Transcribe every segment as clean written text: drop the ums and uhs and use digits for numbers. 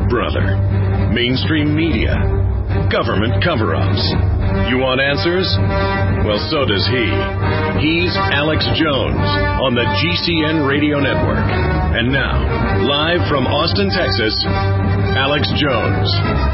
brother. Mainstream media. Government cover-ups. You want answers? Well, so does he. He's Alex Jones on the GCN Radio Network. And now, live from Austin, Texas, Alex Jones.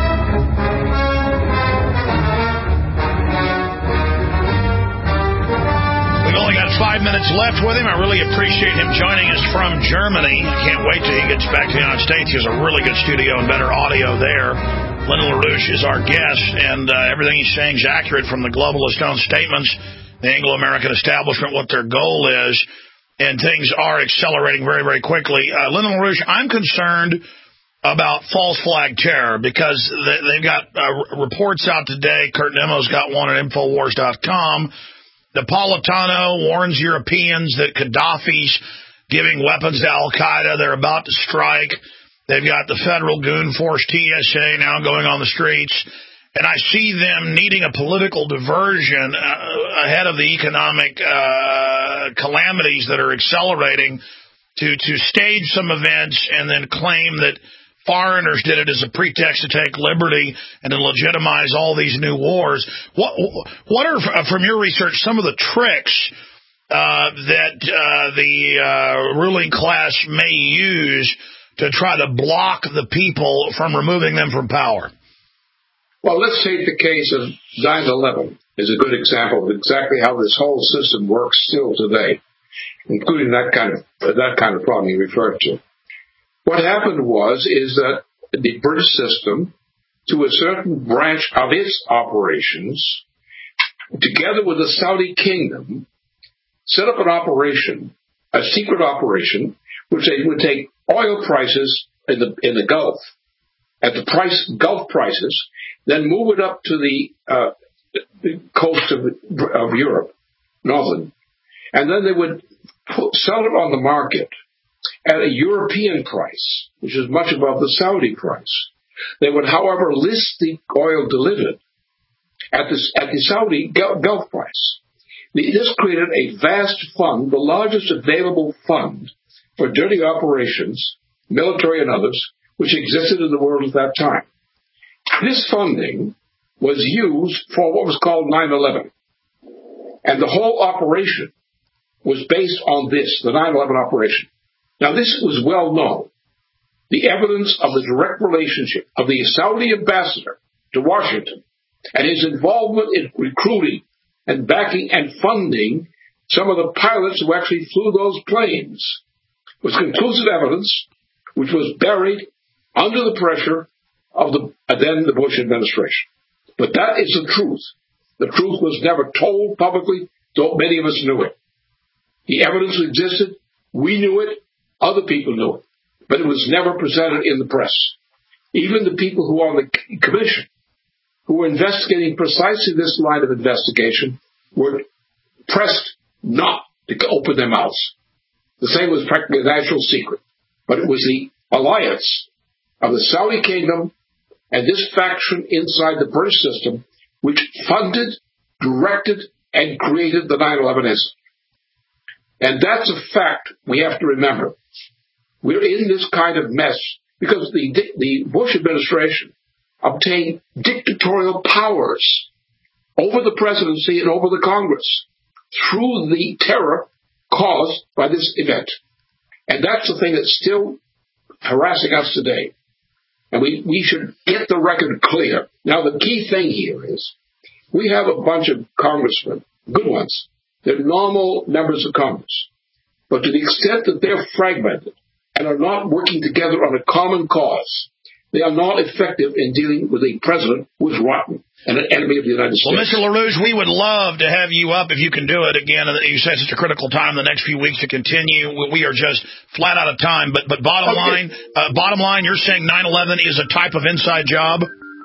We've only got 5 minutes left with him. I really appreciate him joining us from Germany. I can't wait till he gets back to the United States. He has a really good studio and better audio there. Lyndon LaRouche is our guest, and everything he's saying is accurate from the globalist own statements, the Anglo-American establishment, what their goal is, and things are accelerating very, very quickly. Lyndon LaRouche, I'm concerned about false flag terror because they've got reports out today. Kurt Nemo's got one at Infowars.com. Napolitano warns Europeans that Gaddafi's giving weapons to al-Qaeda. They're about to strike. They've got the federal goon force, TSA, now going on the streets. And I see them needing a political diversion ahead of the economic calamities that are accelerating to stage some events and then claim that foreigners did it as a pretext to take liberty and to legitimize all these new wars. What are, from your research, some of the tricks that the ruling class may use to try to block the people from removing them from power? Well, let's take the case of 9/11 is a good example of exactly how this whole system works still today, including that kind of problem you referred to. What happened is that the British system, to a certain branch of its operations, together with the Saudi kingdom, set up an operation, a secret operation, which they would take oil prices in the Gulf, at the Gulf prices, then move it up to the coast of Europe, northern, and then they would sell it on the market at a European price, which is much above the Saudi price. They would, however, list the oil delivered at the Saudi Gulf price. This created a vast fund, the largest available fund for dirty operations, military and others, which existed in the world at that time. This funding was used for what was called 9/11. And the whole operation was based on this, the 9/11 operation. Now, this was well known. The evidence of the direct relationship of the Saudi ambassador to Washington and his involvement in recruiting and backing and funding some of the pilots who actually flew those planes was conclusive evidence which was buried under the pressure of the Bush administration. But that is the truth. The truth was never told publicly, though many of us knew it. The evidence existed. We knew it. Other people knew it. But it was never presented in the press. Even the people who were on the commission, who were investigating precisely this line of investigation, were pressed not to open their mouths. The same was practically a national secret. But it was the alliance of the Saudi kingdom and this faction inside the British system which funded, directed, and created the 9/11 incident. And that's a fact we have to remember. We're in this kind of mess because the Bush administration obtained dictatorial powers over the presidency and over the Congress through the terror caused by this event. And that's the thing that's still harassing us today. And we should get the record clear. Now, the key thing here is we have a bunch of congressmen, good ones. They're normal members of Congress. But to the extent that they're fragmented and are not working together on a common cause, they are not effective in dealing with a president who is rotten and an enemy of the United States. Well, Mr. LaRouche, we would love to have you up if you can do it again. You said it's a critical time in the next few weeks to continue. We are just flat out of time. But bottom line, you're saying 9/11 is a type of inside job?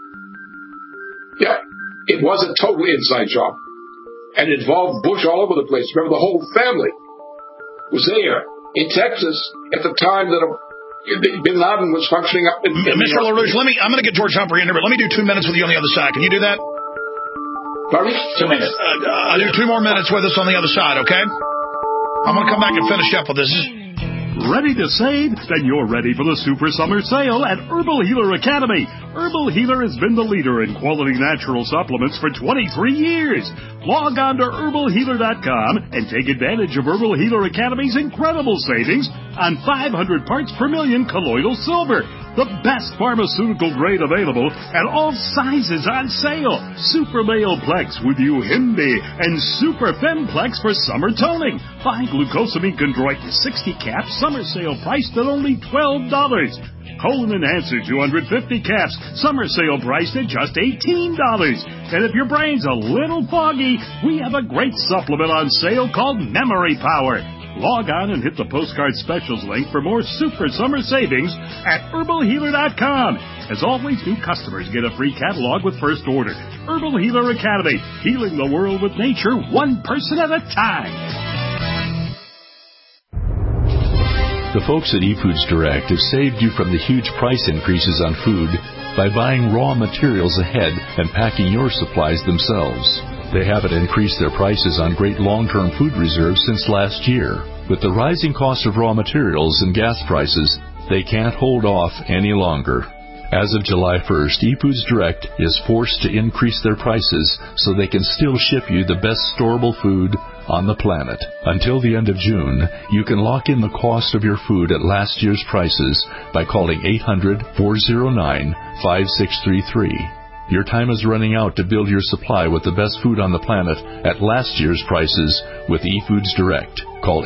Yeah, it was a total inside job. And it involved Bush all over the place. Remember, the whole family was there in Texas at the time that Bin Laden was functioning up in Mr. LaRouche, I'm going to get George Humphrey in here, but let me do 2 minutes with you on the other side. Can you do that? Pardon me? 2 minutes. I'll do 2 more minutes with us on the other side, okay? I'm going to come back and finish up with this. This is Ready to save? Then you're ready for the Super Summer Sale at Herbal Healer Academy. Herbal Healer has been the leader in quality natural supplements for 23 years. Log on to herbalhealer.com and take advantage of Herbal Healer Academy's incredible savings on 500 parts per million colloidal silver. The best pharmaceutical grade available and all sizes on sale. Super Male Plex with Uhimbi and Super Femplex for summer toning. Buy glucosamine chondroitin 60 caps, summer sale priced at only $12. Colon Enhancer 250 caps, summer sale priced at just $18. And if your brain's a little foggy, we have a great supplement on sale called Memory Power. Log on and hit the postcard specials link for more super summer savings at herbalhealer.com. As always, new customers get a free catalog with first order. Herbal Healer Academy, healing the world with nature, one person at a time. The folks at eFoods Direct have saved you from the huge price increases on food by buying raw materials ahead and packing your supplies themselves. They haven't increased their prices on great long-term food reserves since last year. With the rising cost of raw materials and gas prices, they can't hold off any longer. As of July 1st, eFoods Direct is forced to increase their prices so they can still ship you the best storable food on the planet. Until the end of June, you can lock in the cost of your food at last year's prices by calling 800-409-5633. Your time is running out to build your supply with the best food on the planet at last year's prices with eFoods Direct. Call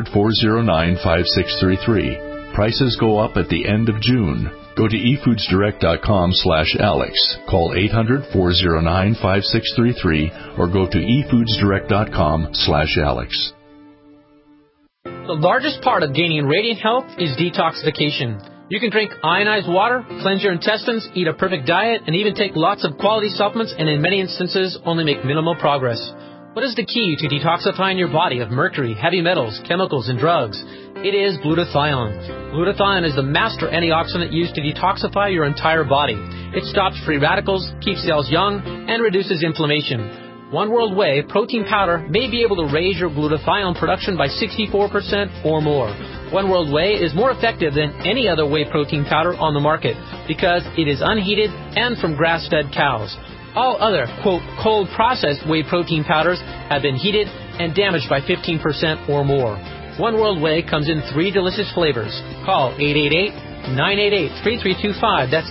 800-409-5633. Prices go up at the end of June. Go to efoodsdirect.com/Alex. Call 800-409-5633 or go to efoodsdirect.com/Alex. The largest part of gaining radiant health is detoxification. You can drink ionized water, cleanse your intestines, eat a perfect diet, and even take lots of quality supplements and in many instances only make minimal progress. What is the key to detoxifying your body of mercury, heavy metals, chemicals, and drugs? It is glutathione. Glutathione is the master antioxidant used to detoxify your entire body. It stops free radicals, keeps cells young, and reduces inflammation. One World Whey protein powder may be able to raise your glutathione production by 64% or more. One World Whey is more effective than any other whey protein powder on the market because it is unheated and from grass-fed cows. All other, quote, cold-processed whey protein powders have been heated and damaged by 15% or more. One World Whey comes in 3 delicious flavors. Call 888-988-3325. That's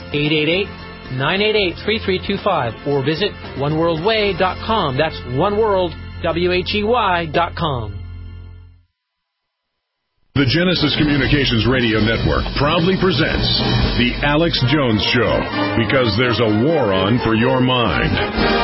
888-988-3325. Or visit oneworldwhey.com. That's oneworld.com. The Genesis Communications Radio Network proudly presents The Alex Jones Show, because there's a war on for your mind.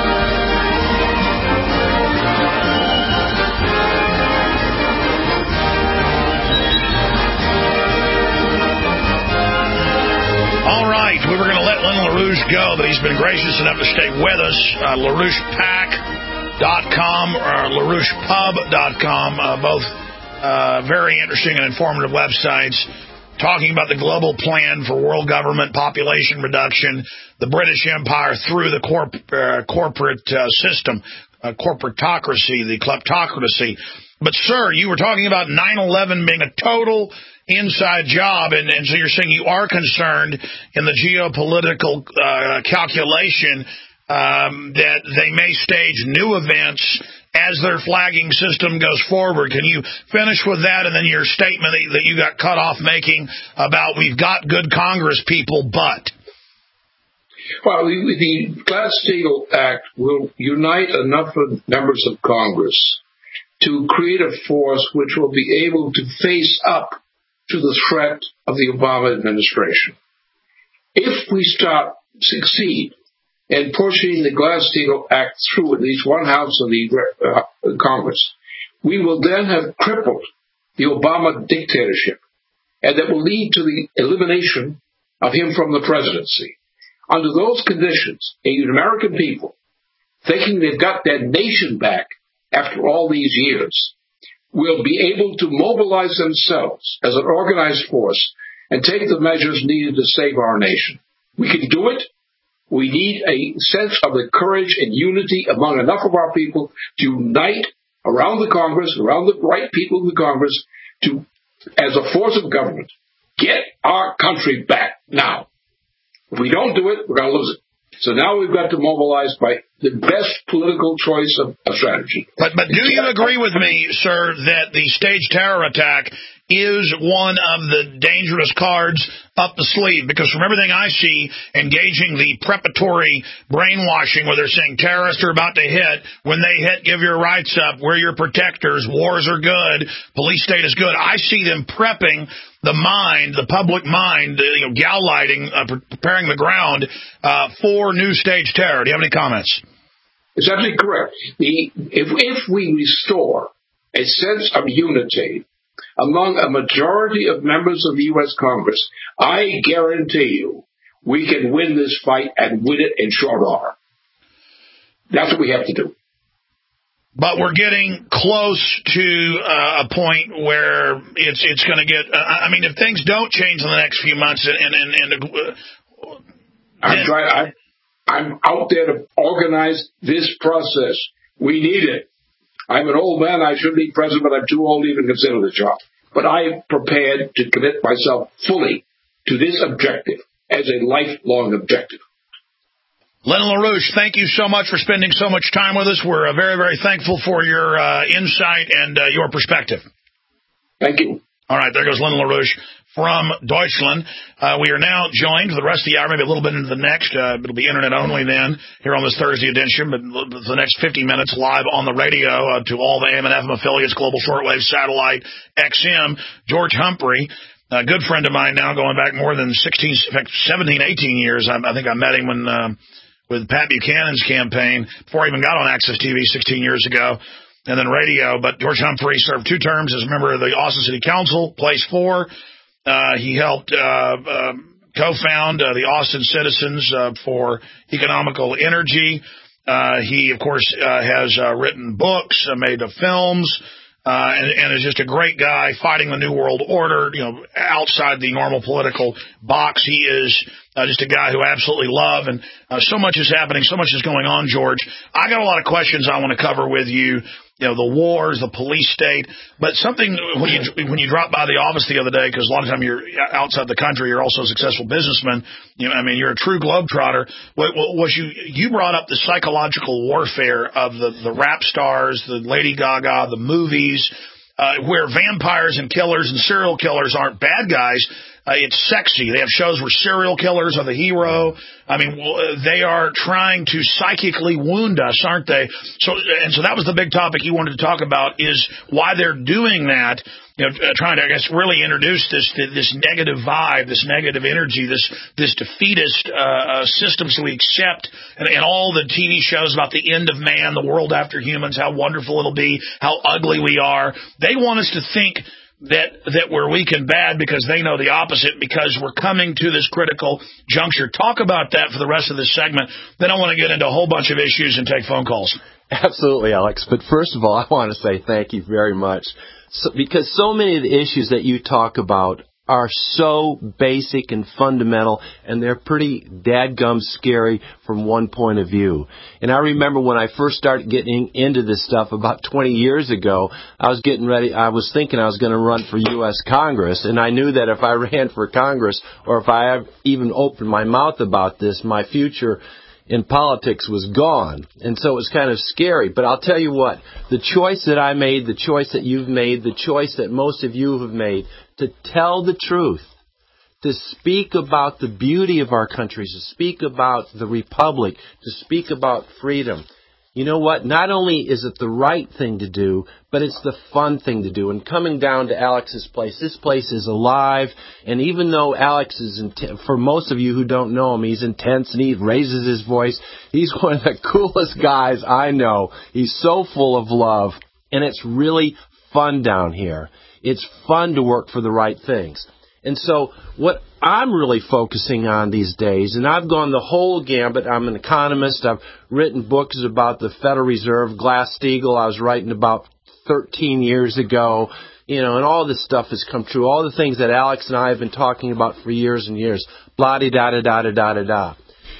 All right, we were going to let Len LaRouche go, but he's been gracious enough to stay with us. LaRouchePack.com or LaRouchePub.com, both very interesting and informative websites talking about the global plan for world government population reduction, the British Empire through the corporate system, corporatocracy, the kleptocracy. But, sir, you were talking about 9/11 being a total inside job, and so you're saying you are concerned in the geopolitical calculation that they may stage new events as their flagging system goes forward. Can you finish with that, and then your statement that you got cut off making about we've got good Congress people, but? Well, the Glass-Steagall Act will unite enough members of Congress to create a force which will be able to face up to the threat of the Obama administration. If we succeed in pushing the Glass-Steagall Act through at least one house of the Congress, we will then have crippled the Obama dictatorship, and that will lead to the elimination of him from the presidency. Under those conditions, American people, thinking they've got their nation back after all these years, will be able to mobilize themselves as an organized force and take the measures needed to save our nation. We can do it. We need a sense of the courage and unity among enough of our people to unite around the Congress, around the right people of the Congress, to as a force of government, get our country back now. If we don't do it, we're going to lose it. So now we've got to mobilize by the best political choice of a strategy. But do you agree with me, sir, that the staged terror attack is one of the dangerous cards up the sleeve? Because from everything I see, engaging the preparatory brainwashing where they're saying terrorists are about to hit, when they hit, give your rights up, we're your protectors, wars are good, police state is good. I see them prepping the mind, the public mind, gallighting, preparing the ground for new stage terror. Do you have any comments? It's absolutely correct. If we restore a sense of unity among a majority of members of the U.S. Congress, I guarantee you we can win this fight and win it in short order. That's what we have to do. But we're getting close to a point where it's going to get. If things don't change in the next few months, I'm out there to organize this process. We need it. I'm an old man. I should be president, but I'm too old to even consider the job. But I'm prepared to commit myself fully to this objective as a lifelong objective. Lyndon LaRouche, thank you so much for spending so much time with us. We're very, very thankful for your insight and your perspective. Thank you. All right, there goes Lyndon LaRouche from Deutschland. We are now joined for the rest of the hour, maybe a little bit into the next. It'll be internet only then here on this Thursday edition, but the next 50 minutes live on the radio to all the AM and FM affiliates, global shortwave, satellite, XM. George Humphrey, a good friend of mine now, going back more than 17, 18 years. I think I met him when with Pat Buchanan's campaign before I even got on Access TV 16 years ago. And then radio. But George Humphrey served 2 terms as a member of the Austin City Council, place 4. He helped co-found the Austin Citizens for Economical Energy. He, of course, has written books, made films, and is just a great guy fighting the New World Order, outside the normal political box. He is just a guy who I absolutely love, and so much is happening, so much is going on, George. I got a lot of questions I want to cover with you. The wars, the police state, but something when you drop by the office the other day, because a lot of time you're outside the country, you're also a successful businessman. You're a true globetrotter. You brought up the psychological warfare of the rap stars, the Lady Gaga, the movies, where vampires and killers and serial killers aren't bad guys. It's sexy. They have shows where serial killers are the hero. They are trying to psychically wound us, aren't they? So that was the big topic you wanted to talk about, is why they're doing that. Trying to, I guess, really introduce this negative vibe, this negative energy, this defeatist systems we accept, and all the TV shows about the end of man, the world after humans, how wonderful it'll be, how ugly we are. They want us to think that we're weak and bad because they know the opposite, because we're coming to this critical juncture. Talk about that for the rest of this segment. Then I want to get into a whole bunch of issues and take phone calls. Absolutely, Alex. But first of all, I want to say thank you very much. Because so many of the issues that you talk about are so basic and fundamental, and they're pretty dadgum scary from one point of view. And I remember when I first started getting into this stuff about 20 years ago, I was getting ready, I was thinking I was going to run for U.S. Congress, and I knew that if I ran for Congress, or if I even opened my mouth about this, my future in politics was gone. And so it was kind of scary. But I'll tell you what, the choice that I made, the choice that you've made, the choice that most of you have made, to tell the truth, to speak about the beauty of our country, to speak about the republic, to speak about freedom. You know what? Not only is it the right thing to do, but it's the fun thing to do. And coming down to Alex's place, this place is alive. And even though Alex is, for most of you who don't know him, he's intense and he raises his voice, he's one of the coolest guys I know. He's so full of love. And it's really fun down here. It's fun to work for the right things. And so what I'm really focusing on these days, and I've gone the whole gambit. I'm an economist. I've written books about the Federal Reserve, Glass-Steagall I was writing about 13 years ago, and all this stuff has come true. All the things that Alex and I have been talking about for years and years. Blah-de-da-da-da-da-da-da.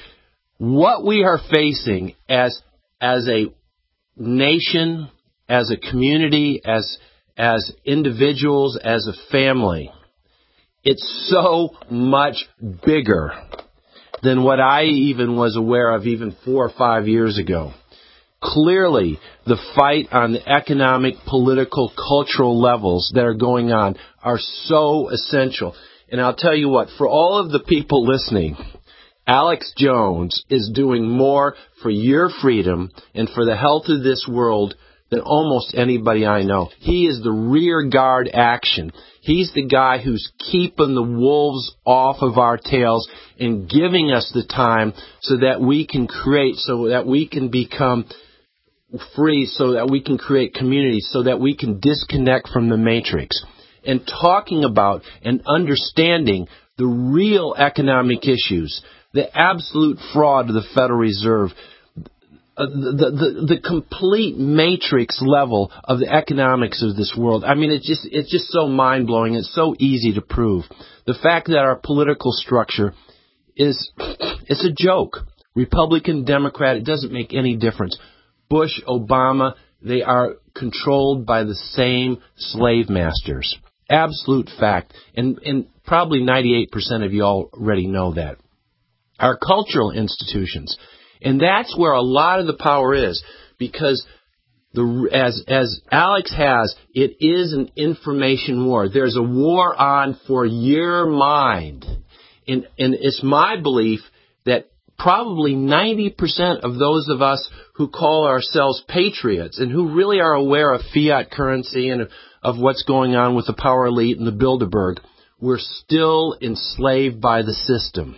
What we are facing as a nation, as a community, as as individuals, as a family, it's so much bigger than what I even was aware of even 4 or 5 years ago. Clearly, the fight on the economic, political, cultural levels that are going on are so essential. And I'll tell you what, for all of the people listening, Alex Jones is doing more for your freedom and for the health of this world than almost anybody I know. He is the rear guard action. He's the guy who's keeping the wolves off of our tails and giving us the time so that we can create, so that we can become free, so that we can create communities, so that we can disconnect from the matrix. And talking about and understanding the real economic issues, the absolute fraud of the Federal Reserve, the complete matrix level of the economics of this world. I mean, it's just so mind-blowing. It's so easy to prove. The fact that our political structure it's a joke. Republican, Democrat, it doesn't make any difference. Bush, Obama, they are controlled by the same slave masters. Absolute fact. And probably 98% of you already know that. Our cultural institutions. And that's where a lot of the power is, because as Alex has, it is an information war. There's a war on for your mind. And it's my belief that probably 90% of those of us who call ourselves patriots and who really are aware of fiat currency and of what's going on with the power elite and the Bilderberg, we're still enslaved by the system.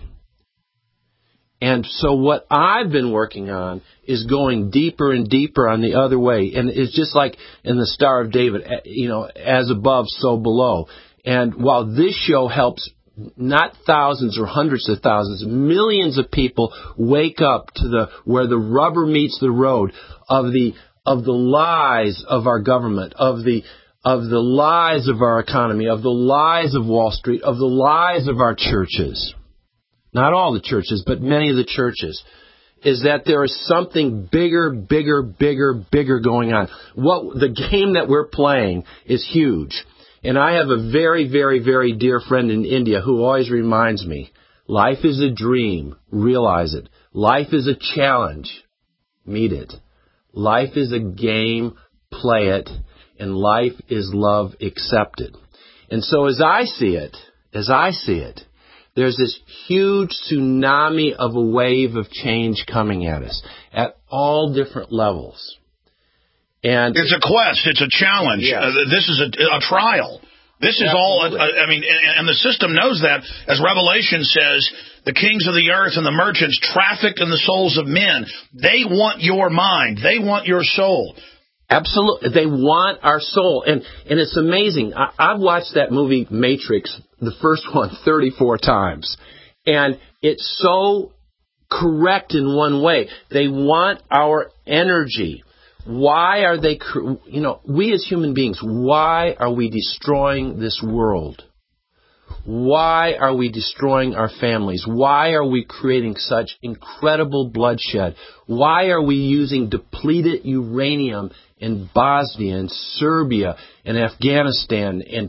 And so what I've been working on is going deeper and deeper on the other way. And it's just like in the Star of David, as above, so below. And while this show helps not thousands or hundreds of thousands, millions of people wake up to where the rubber meets the road of the lies of our government, of the lies of our economy, of the lies of Wall Street, of the lies of our churches. Not all the churches, but many of the churches, is that there is something bigger going on. The game that we're playing is huge. And I have a very, very, very dear friend in India who always reminds me, life is a dream, realize it. Life is a challenge, meet it. Life is a game, play it. And life is love, accept it. And so as I see it, there's this huge tsunami of a wave of change coming at us at all different levels. And it's a quest. It's a challenge. Yes. This is a trial. This is all, and the system knows that. As Revelation says, the kings of the earth and the merchants traffic in the souls of men. They want your mind. They want your soul. Absolutely. They want our soul. And it's amazing. I've watched that movie Matrix, the first one, 34 times. And it's so correct in one way. They want our energy. Why are they, we as human beings, why are we destroying this world? Why are we destroying our families? Why are we creating such incredible bloodshed? Why are we using depleted uranium in Bosnia and Serbia and Afghanistan? And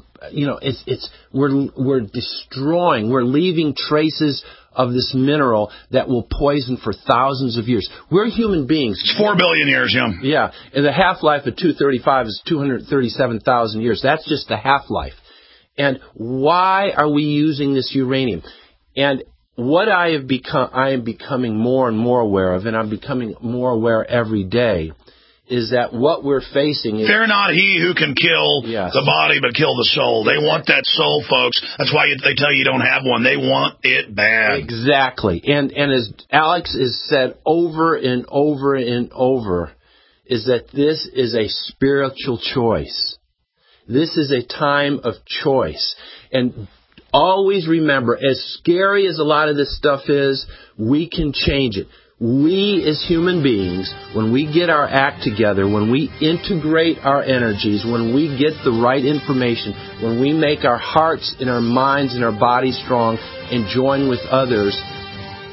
we're destroying. We're leaving traces of this mineral that will poison for thousands of years. We're human beings. It's 4 billion years, yeah. Yeah, and the half-life of 235 is 237,000 years. That's just the half-life. And why are we using this uranium? And what I am becoming more and more aware of, and I'm becoming more aware every day, is that what we're facing is... Fear not he who can kill the body but kill the soul. They want that soul, folks. That's why they tell you don't have one. They want it bad. Exactly. And as Alex has said over and over and over, is that this is a spiritual choice. This is a time of choice. And always remember, as scary as a lot of this stuff is, we can change it. We as human beings, when we get our act together, when we integrate our energies, when we get the right information, when we make our hearts and our minds and our bodies strong and join with others,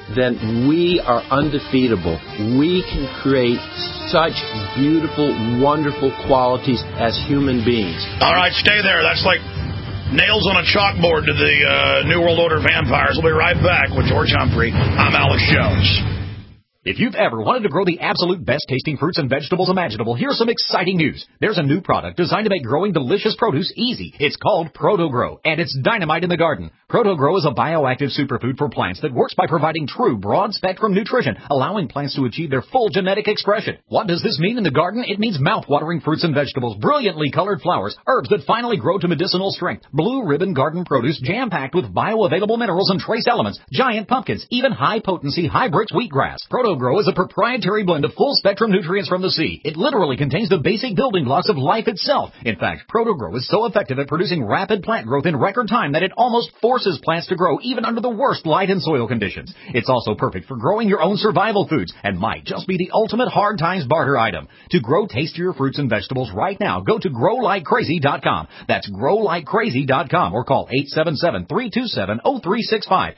then we are undefeatable. We can create such beautiful, wonderful qualities as human beings. All right, stay there. That's like nails on a chalkboard to the New World Order vampires. We'll be right back with George Humphrey. I'm Alex Jones. If you've ever wanted to grow the absolute best-tasting fruits and vegetables imaginable, here's some exciting news. There's a new product designed to make growing delicious produce easy. It's called ProtoGrow, and it's dynamite in the garden. ProtoGrow is a bioactive superfood for plants that works by providing true broad-spectrum nutrition, allowing plants to achieve their full genetic expression. What does this mean in the garden? It means mouth-watering fruits and vegetables, brilliantly colored flowers, herbs that finally grow to medicinal strength, blue ribbon garden produce jam-packed with bioavailable minerals and trace elements, giant pumpkins, even high-potency hybrids wheatgrass. ProtoGrow is a proprietary blend of full-spectrum nutrients from the sea. It literally contains the basic building blocks of life itself. In fact, ProtoGrow is so effective at producing rapid plant growth in record time that it almost forces plants to grow even under the worst light and soil conditions. It's also perfect for growing your own survival foods and might just be the ultimate hard times barter item. To grow tastier fruits and vegetables right now, go to growlikecrazy.com. That's growlikecrazy.com or call 877-327-0365.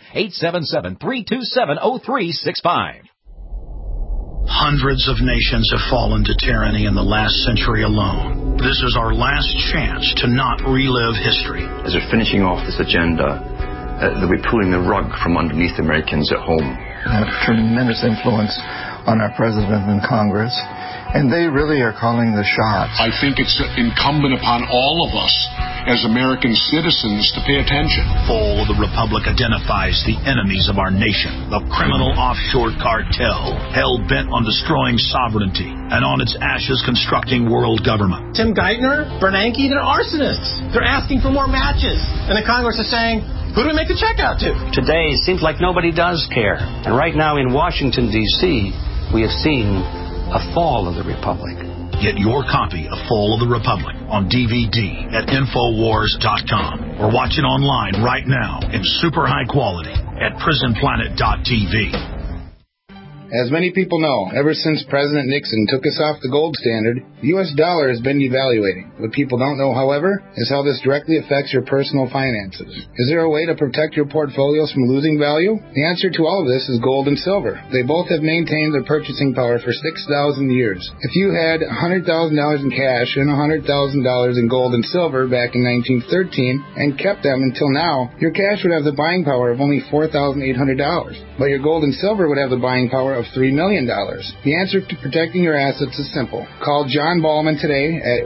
877-327-0365. Hundreds of nations have fallen to tyranny in the last century alone. This is our last chance to not relive history. As we're finishing off this agenda, they'll be pulling the rug from underneath Americans at home. Have tremendous influence on our president and Congress, and they really are calling the shots. I think it's incumbent upon all of us as American citizens to pay attention. Fall of the Republic identifies the enemies of our nation, the criminal offshore cartel, hell-bent on destroying sovereignty, and on its ashes constructing world government. Tim Geithner, Bernanke, they're arsonists. They're asking for more matches. And the Congress is saying, who do we make the check out to? Today, it seems like nobody does care. And right now in Washington, D.C., we have seen a fall of the Republic. Get your copy of Fall of the Republic on DVD at Infowars.com or watch it online right now in super high quality at PrisonPlanet.tv. As many people know, ever since President Nixon took us off the gold standard, the U.S. dollar has been devaluating. What people don't know, however, is how this directly affects your personal finances. Is there a way to protect your portfolios from losing value? The answer to all of this is gold and silver. They both have maintained their purchasing power for 6,000 years. If you had $100,000 in cash and $100,000 in gold and silver back in 1913 and kept them until now, your cash would have the buying power of only $4,800. But your gold and silver would have the buying power of $3 million. The answer to protecting your assets is simple. Call John Ballman today at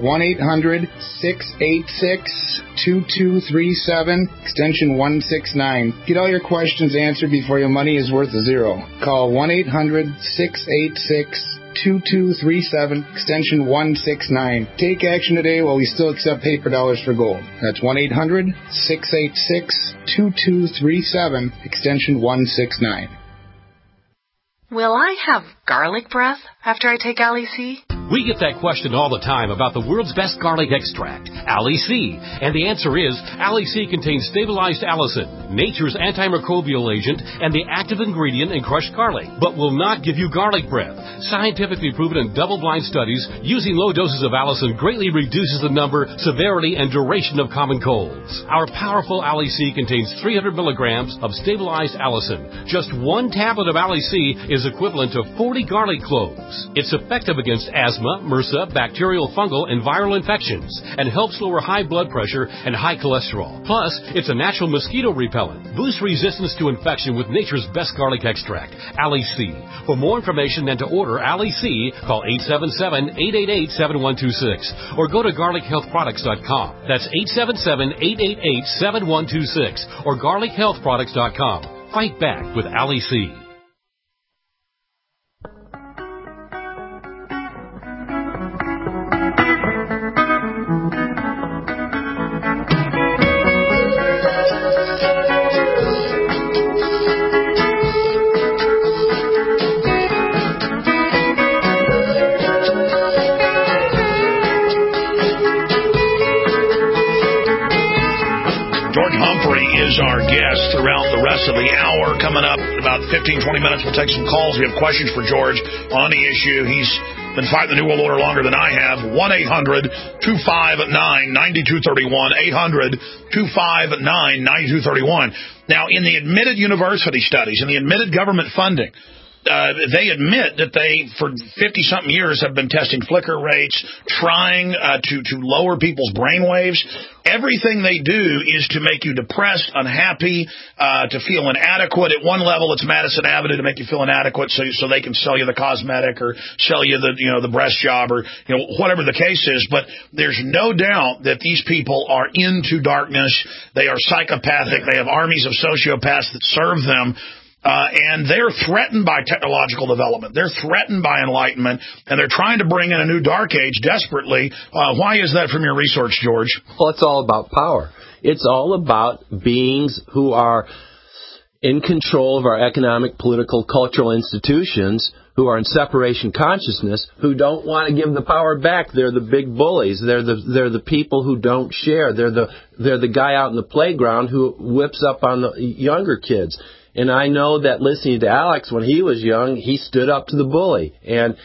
1-800-686-2237, extension 169. Get all your questions answered before your money is worth zero. Call 1-800-686-2237, extension 169. Take action today while we still accept paper dollars for gold. That's 1-800-686-2237, extension 169. Will I have garlic breath after I take Ali-C? We get that question all the time about the world's best garlic extract, Ali-C. And the answer is, Ali-C contains stabilized allicin, nature's antimicrobial agent, and the active ingredient in crushed garlic, but will not give you garlic breath. Scientifically proven in double-blind studies, using low doses of allicin greatly reduces the number, severity, and duration of common colds. Our powerful Ali-C contains 300 milligrams of stabilized allicin. Just one tablet of Ali-C is equivalent to 40 garlic cloves. It's effective against asthma, MRSA, bacterial, fungal, and viral infections, and helps lower high blood pressure and high cholesterol. Plus, it's a natural mosquito repellent. Boost resistance to infection with nature's best garlic extract, Ali-C. For more information and to order Ali-C, call 877-888-7126 or go to garlichealthproducts.com. That's 877-888-7126 or garlichealthproducts.com. Fight back with Ali-C. Is our guest throughout the rest of the hour. Coming up in about 15-20 minutes, we'll take some calls. We have questions for George on the issue. He's been fighting the New World Order longer than I have. 1-800-259-9231. 800-259-9231. Now, in the admitted university studies, in the admitted government funding, they admit that they, for 50-something years, have been testing flicker rates, trying to lower people's brainwaves. Everything they do is to make you depressed, unhappy, to feel inadequate. At one level, it's Madison Avenue to make you feel inadequate, so they can sell you the cosmetic or sell you the breast job or whatever the case is. But there's no doubt that these people are into darkness. They are psychopathic. They have armies of sociopaths that serve them. And they're threatened by technological development. They're threatened by enlightenment, and they're trying to bring in a new dark age desperately. Why is that from your research, George? Well, it's all about power. It's all about beings who are in control of our economic, political, cultural institutions, who are in separation consciousness, who don't want to give the power back. They're the big bullies. They're the people who don't share. They're the guy out in the playground who whips up on the younger kids. And I know that listening to Alex when he was young, he stood up to the bully. And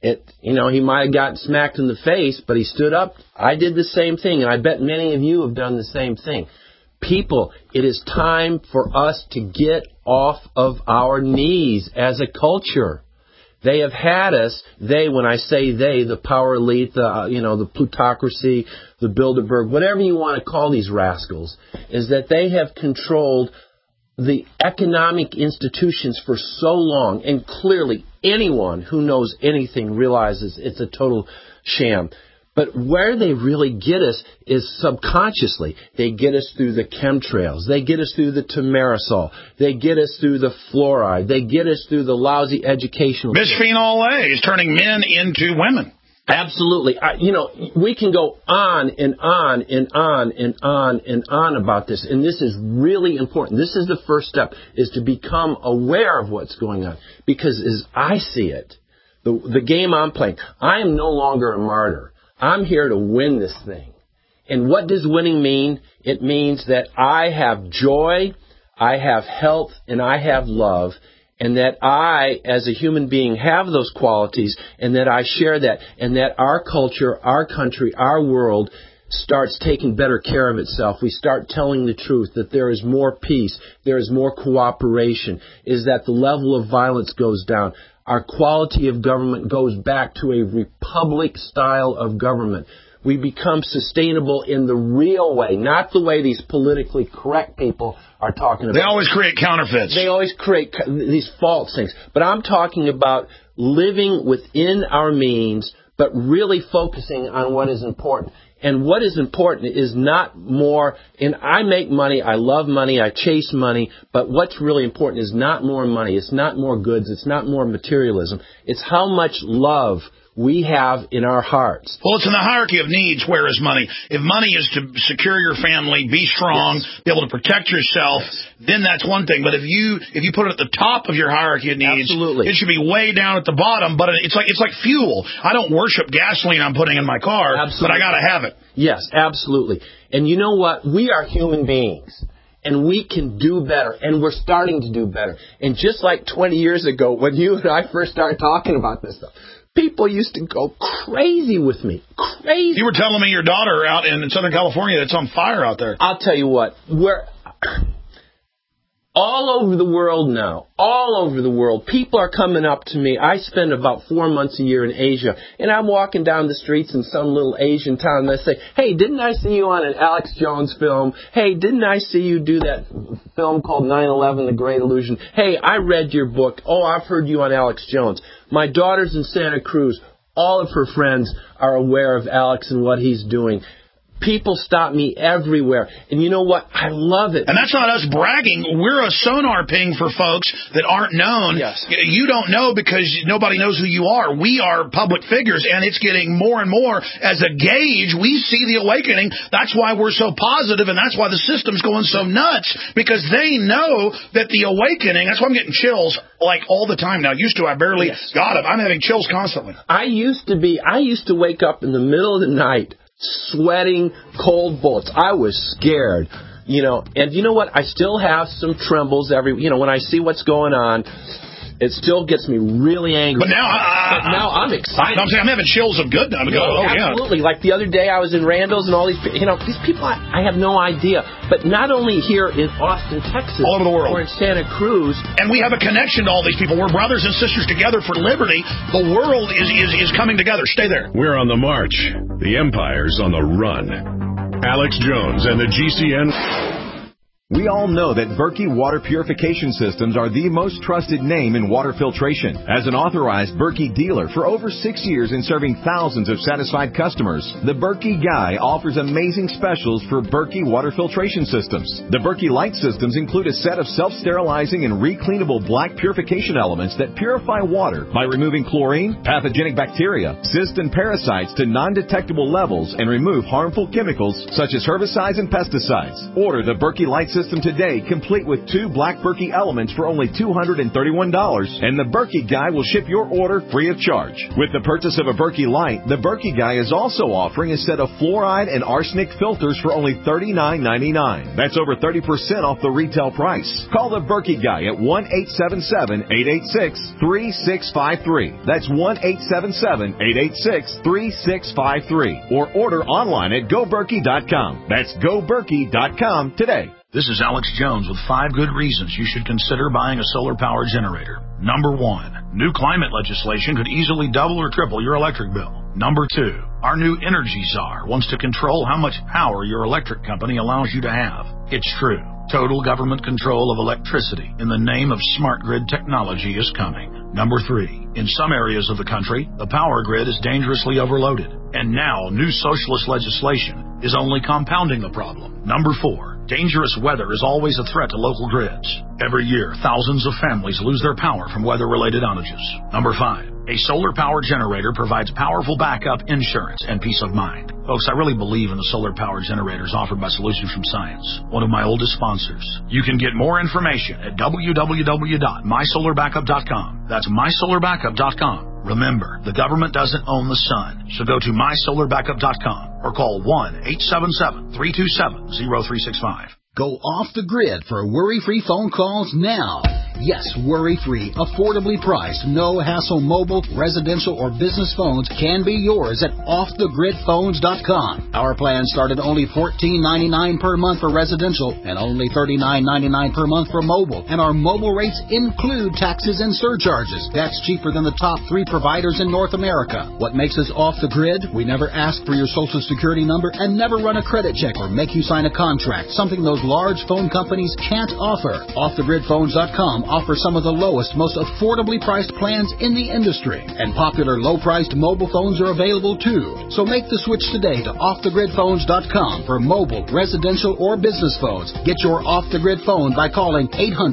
he might have gotten smacked in the face, but he stood up. I did the same thing, and I bet many of you have done the same thing. People, it is time for us to get off of our knees as a culture. They have had us. When I say they, the power elite, the plutocracy, the Bilderberg, whatever you want to call these rascals, is that they have controlled the economic institutions for so long, and clearly anyone who knows anything realizes it's a total sham. But where they really get us is subconsciously. They get us through the chemtrails. They get us through the thimerosal. They get us through the fluoride. They get us through the lousy educational... Bisphenol A is turning men into women. Absolutely. We can go on and on and on and on and on about this, and this is really important. This is the first step, is to become aware of what's going on. Because as I see it, the game I'm playing, I am no longer a martyr. I'm here to win this thing. And what does winning mean? It means that I have joy, I have health, and I have love. And that I, as a human being, have those qualities, and that I share that, and that our culture, our country, our world starts taking better care of itself. We start telling the truth, that there is more peace, there is more cooperation, is that the level of violence goes down. Our quality of government goes back to a republic style of government. We become sustainable in the real way, not the way these politically correct people are talking about. They always create counterfeits. They always create these false things. But I'm talking about living within our means, but really focusing on what is important. And what is important is not more, and I make money, I love money, I chase money, but what's really important is not more money, it's not more goods, it's not more materialism. It's how much love we have in our hearts. Well, it's in the hierarchy of needs. Where is money? If money is to secure your family, be strong, be able to protect yourself, then that's one thing. But if you put it at the top of your hierarchy of needs, it should be way down at the bottom. But it's like fuel. I don't worship gasoline I'm putting in my car, but I got to have it. Yes, absolutely. And you know what? We are human beings. And we can do better, and we're starting to do better. And just like 20 years ago, when you and I first started talking about this stuff, people used to go crazy with me. Crazy. You were telling me your daughter out in Southern California, it's on fire out there. I'll tell you what. All over the world now, people are coming up to me. I spend about 4 months a year in Asia, and I'm walking down the streets in some little Asian town, and they say, hey, didn't I see you on an Alex Jones film? Hey, didn't I see you do that film called 9/11, The Great Illusion? Hey, I read your book. Oh, I've heard you on Alex Jones. My daughter's in Santa Cruz. All of her friends are aware of Alex and what he's doing. People stop me everywhere. And you know what? I love it. And that's not us bragging. We're a sonar ping for folks that aren't known. Yes. You don't know because nobody knows who you are. We are public figures, and it's getting more and more as a gauge. We see the awakening. That's why we're so positive, and that's why the system's going so nuts, because they know that the awakening, that's why I'm getting chills like all the time now. Used to, I barely got them. I'm having chills constantly. I used to wake up in the middle of the night sweating cold bullets. I was scared, and you know what? I still have some trembles when I see what's going on. It still gets me really angry. But now I'm excited. I'm having chills of good. Absolutely. Like the other day, I was in Randall's, and all these people, I have no idea. But not only here in Austin, Texas, all over the world, or in Santa Cruz, and we have a connection to all these people. We're brothers and sisters together for liberty. The world is coming together. Stay there. We're on the march. The empire's on the run. Alex Jones and the GCN. We all know that Berkey Water Purification Systems are the most trusted name in water filtration. As an authorized Berkey dealer for over 6 years and serving thousands of satisfied customers, the Berkey Guy offers amazing specials for Berkey Water Filtration Systems. The Berkey Light Systems include a set of self-sterilizing and recleanable black purification elements that purify water by removing chlorine, pathogenic bacteria, cysts, and parasites to non-detectable levels and remove harmful chemicals such as herbicides and pesticides. Order the Berkey Light System today, complete with 2 black Berkey elements for only $231, and the Berkey Guy will ship your order free of charge. With the purchase of a Berkey Light, the Berkey Guy is also offering a set of fluoride and arsenic filters for only $39.99. That's over 30% off the retail price. Call the Berkey Guy at 1-877-886-3653. That's 1-877-886-3653. Or order online at GoBerkey.com. That's GoBerkey.com today. This is Alex Jones with 5 good reasons you should consider buying a solar power generator. Number 1, new climate legislation could easily double or triple your electric bill. Number 2, our new Energy Czar wants to control how much power your electric company allows you to have. It's true. Total government control of electricity in the name of smart grid technology is coming. Number 3, in some areas of the country, the power grid is dangerously overloaded. And now, new socialist legislation is only compounding the problem. Number 4, dangerous weather is always a threat to local grids. Every year, thousands of families lose their power from weather-related outages. Number 5, a solar power generator provides powerful backup, insurance, and peace of mind. Folks, I really believe in the solar power generators offered by Solutions from Science, one of my oldest sponsors. You can get more information at www.mysolarbackup.com. That's mysolarbackup.com. Remember, the government doesn't own the sun, so go to mysolarbackup.com or call 1-877-327-0365. Go off the grid for worry-free phone calls now. Yes, worry-free, affordably priced, no-hassle mobile, residential, or business phones can be yours at offthegridphones.com. Our plans start at only $14.99 per month for residential and only $39.99 per month for mobile. And our mobile rates include taxes and surcharges. That's cheaper than the top 3 providers in North America. What makes us off the grid? We never ask for your social security number and never run a credit check or make you sign a contract, something those large phone companies can't offer. Offthegridphones.com offers some of the lowest, most affordably priced plans in the industry. And popular low-priced mobile phones are available too. So make the switch today to offthegridphones.com for mobile, residential, or business phones. Get your off-the-grid phone by calling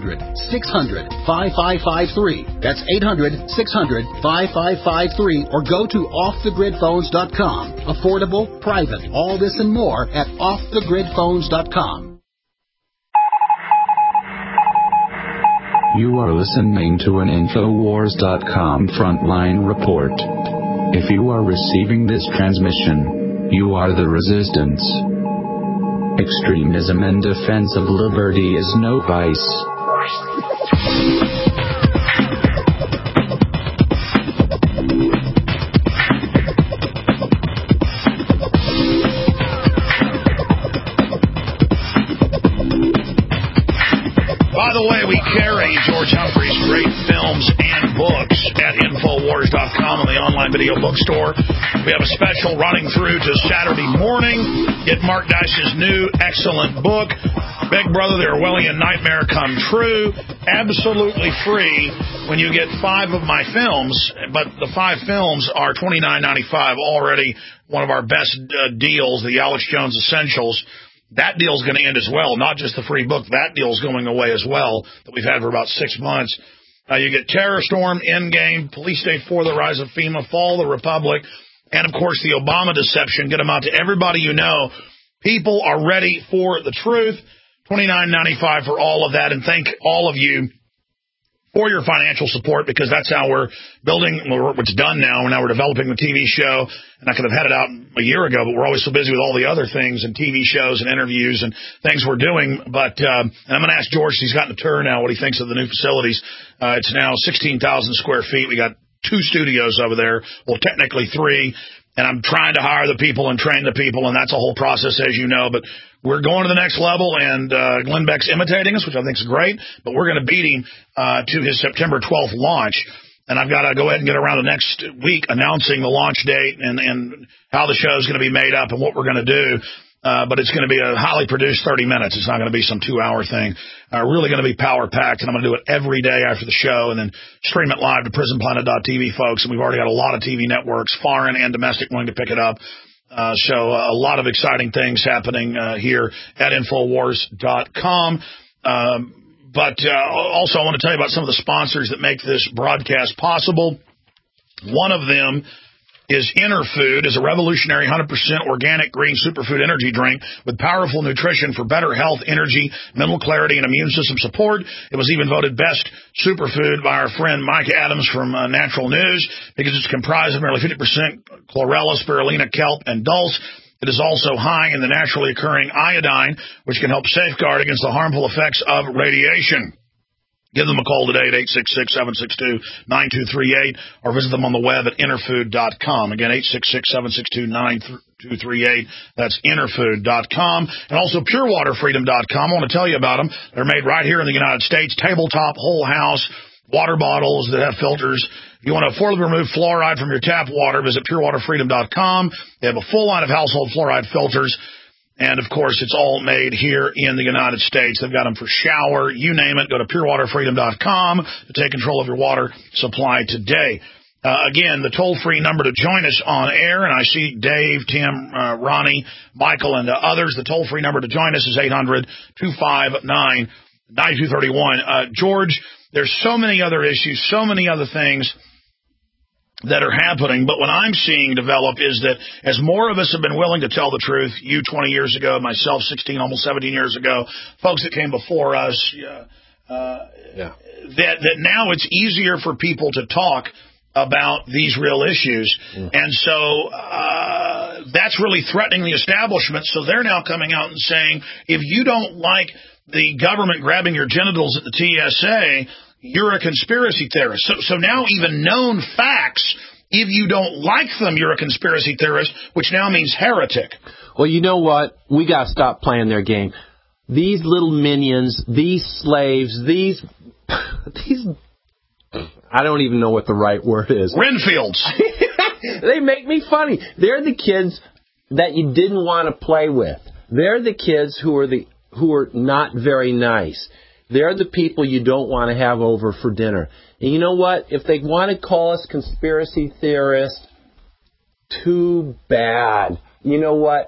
800-600-5553. That's 800-600-5553 or go to offthegridphones.com. Affordable, private, all this and more at offthegridphones.com. You are listening to an Infowars.com frontline report. If you are receiving this transmission, you are the resistance. Extremism and defense of liberty is no vice. By the way, we carry George Humphrey's great films and books at Infowars.com on the online video bookstore. We have a special running through to Saturday morning. Get Mark Dice's new excellent book, Big Brother, The Orwellian Nightmare Come True. Absolutely free when you get 5 of my films. But the 5 films are $29.95, already one of our best deals, the Alex Jones Essentials. That deal's going to end as well, not just the free book. That deal's going away as well that we've had for about 6 months. You get Terror Storm, Endgame, Police State 4, The Rise of FEMA, Fall of the Republic, and, of course, the Obama Deception. Get them out to everybody you know. People are ready for the truth. $29.95 for all of that, and thank all of you for your financial support, because that's how we're building what's done now. Now we're developing the TV show, and I could have had it out a year ago, but we're always so busy with all the other things and TV shows and interviews and things we're doing. But and I'm going to ask George, he's gotten a tour now, what he thinks of the new facilities. It's now 16,000 square feet. We got 2 studios over there. Well, technically 3. And I'm trying to hire the people and train the people, and that's a whole process, as you know. But we're going to the next level, and Glenn Beck's imitating us, which I think is great. But we're going to beat him to his September 12th launch. And I've got to go ahead and get around the next week announcing the launch date and how the show is going to be made up and what we're going to do. But it's going to be a highly produced 30 minutes. It's not going to be some 2-hour thing. Really going to be power-packed, and I'm going to do it every day after the show and then stream it live to prisonplanet.tv, folks. And we've already got a lot of TV networks, foreign and domestic, wanting to pick it up. So a lot of exciting things happening here at Infowars.com. But also I want to tell you about some of the sponsors that make this broadcast possible. One of them is Interfood, is a revolutionary 100% organic green superfood energy drink with powerful nutrition for better health, energy, mental clarity, and immune system support. It was even voted best superfood by our friend Mike Adams from Natural News because it's comprised of nearly 50% chlorella, spirulina, kelp, and dulse. It is also high in the naturally occurring iodine, which can help safeguard against the harmful effects of radiation. Give them a call today at 866-762-9238 or visit them on the web at interfood.com. Again, 866-762-9238. That's interfood.com. And also purewaterfreedom.com. I want to tell you about them. They're made right here in the United States. Tabletop, whole house, water bottles that have filters. If you want to affordably remove fluoride from your tap water, visit purewaterfreedom.com. They have a full line of household fluoride filters. And, of course, it's all made here in the United States. They've got them for shower, you name it. Go to purewaterfreedom.com to take control of your water supply today. Again, the toll-free number to join us on air, and I see Dave, Tim, Ronnie, Michael, and others. The toll-free number to join us is 800-259-9231. George, there's so many other issues, so many other things that are happening, but what I'm seeing develop is that as more of us have been willing to tell the truth, you 20 years ago, myself 16, almost 17 years ago, folks that came before us, that now it's easier for people to talk about these real issues. And so that's really threatening the establishment. So they're now coming out and saying, if you don't like the government grabbing your genitals at the TSA, you're a conspiracy theorist. So now even known facts, if you don't like them, you're a conspiracy theorist, which now means heretic. Well, you know what? We got to stop playing their game. These little minions, these slaves, these I don't even know what the right word is. Renfields. They make me funny. They're the kids that you didn't want to play with. They're the kids who are not very nice. They're the people you don't want to have over for dinner. And you know what? If they want to call us conspiracy theorists, too bad. You know what?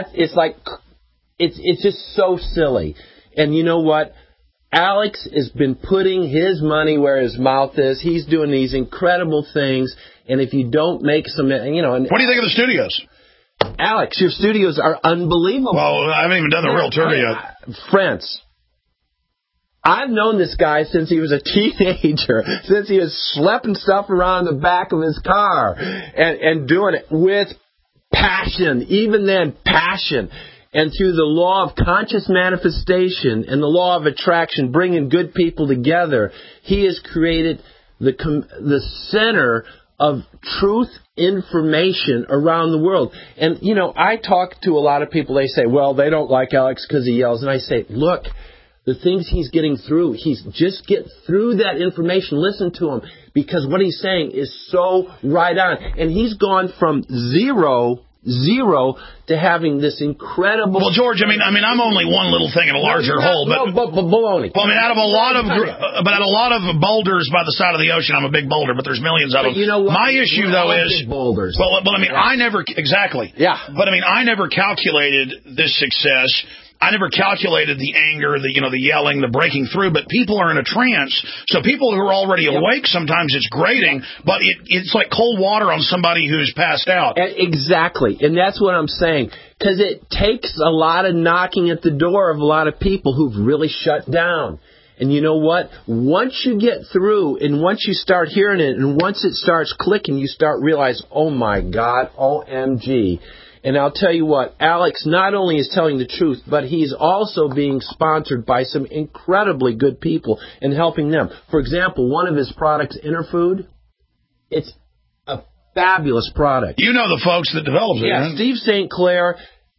It's just so silly. And you know what? Alex has been putting his money where his mouth is. He's doing these incredible things. And if you don't make some, what do you think of the studios? Alex, your studios are unbelievable. Well, I haven't even done the real tour yet. Friends. I've known this guy since he was a teenager, since he was schlepping stuff around the back of his car and doing it with passion, even then, passion. And through the law of conscious manifestation and the law of attraction, bringing good people together, he has created the center of truth information around the world. And, I talk to a lot of people, they say, well, they don't like Alex because he yells. And I say, look, the things he's getting through, he's just get through that information. Listen to him, because what he's saying is so right on. And he's gone from zero to having this incredible. Well, George, I'm only one little thing in a larger whole, but baloney. Well, out of a lot of boulders by the side of the ocean, I'm a big boulder, but there's millions of them. You know what? My issue though is boulders. I never exactly. Yeah. But I never calculated this success. I never calculated the anger, the yelling, the breaking through, but people are in a trance. So people who are already awake, sometimes it's grating, but it's like cold water on somebody who's passed out. Exactly. And that's what I'm saying. Because it takes a lot of knocking at the door of a lot of people who've really shut down. And you know what? Once you get through and once you start hearing it and once it starts clicking, you start realizing, oh my God, OMG. And I'll tell you what, Alex not only is telling the truth, but he's also being sponsored by some incredibly good people and helping them. For example, one of his products, Interfood, it's a fabulous product. You know the folks that developed it, yeah, right? Steve St. Clair,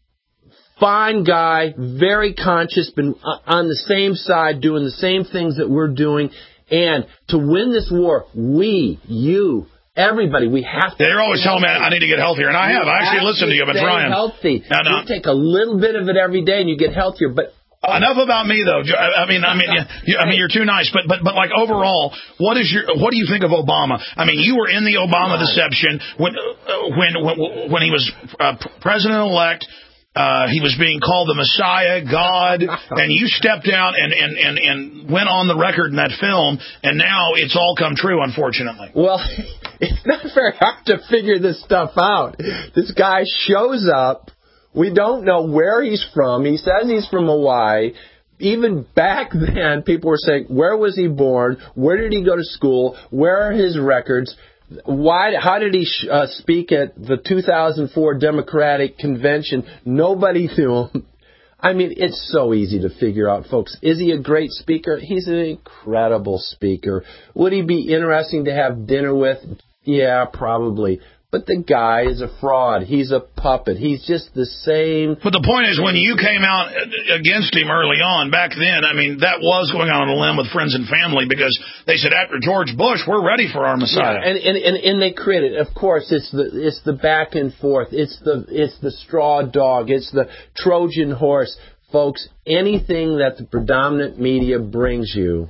fine guy, very conscious, been on the same side, doing the same things that we're doing. And to win this war, you, everybody, we have to. They're always telling me I need to get healthier, and I have. I actually listened to you. I've been trying. Healthy. You take a little bit of it every day, and you get healthier. But enough about me, though. I mean, you're too nice. But like overall, what do you think of Obama? I mean, you were in the Obama deception when he was president-elect. He was being called the Messiah, God, and you stepped out and went on the record in that film, and now it's all come true, unfortunately. Well, it's not very hard to figure this stuff out. This guy shows up. We don't know where he's from. He says he's from Hawaii. Even back then, people were saying, where was he born? Where did he go to school? Where are his records? How did he speak at the 2004 Democratic Convention? Nobody knew him. I mean, it's so easy to figure out, folks. Is he a great speaker? He's an incredible speaker. Would he be interesting to have dinner with? Yeah, probably. But the guy is a fraud. He's a puppet. He's just the same. But the point is, when you came out against him early on, back then, I mean, that was going on a limb with friends and family because they said, after George Bush, we're ready for our Messiah. Yeah, and they created, of course, it's the back and forth. It's the straw dog. It's the Trojan horse. Folks, anything that the predominant media brings you